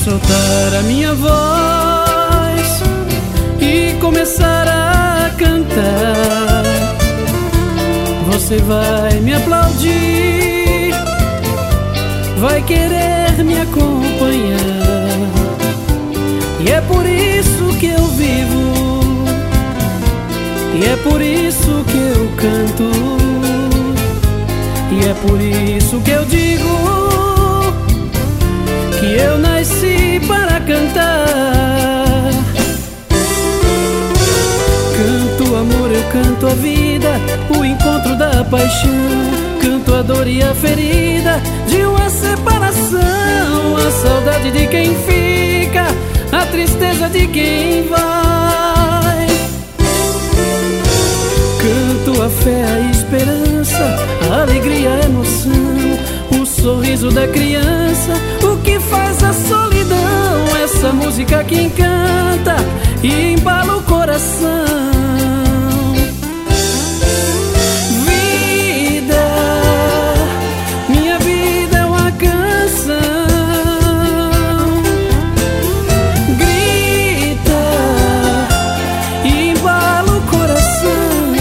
soltar a minha voz e começar a cantar, você vai me aplaudir, vai querer me acompanhar. E é por isso que eu vivo, e é por isso que eu canto, e é por isso que eu digo que eu nasci para cantar. Canto amor, eu canto a vida, o encontro da paixão, canto a dor e a ferida de uma separação, a saudade de quem fica, a tristeza de quem vai. Canto a fé, a esperança, a alegria, a emoção, o sorriso da criança, o que faz a solidão, essa música que encanta e embala o coração. Vida, minha vida é uma canção, grita e embala o coração.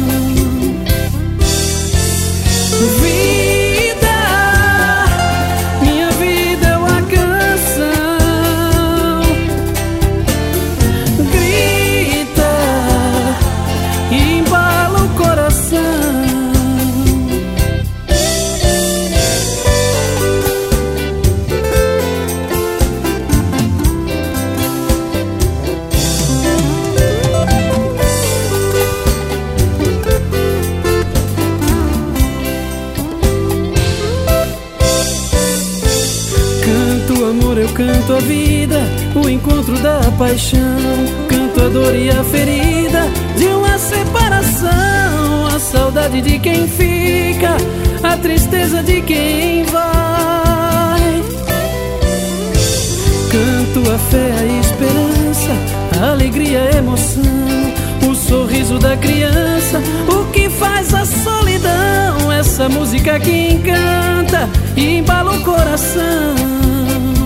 Vida, minha vida é uma canção, grita e embala o coração. Canto amor, eu canto a vida, o encontro da paixão, canto a dor e a ferida de uma separação, a saudade de quem fica, a tristeza de quem vai. Canto a fé, a esperança, a alegria, a emoção, o sorriso da criança, o que faz a solidão, essa música que encanta e embala o coração.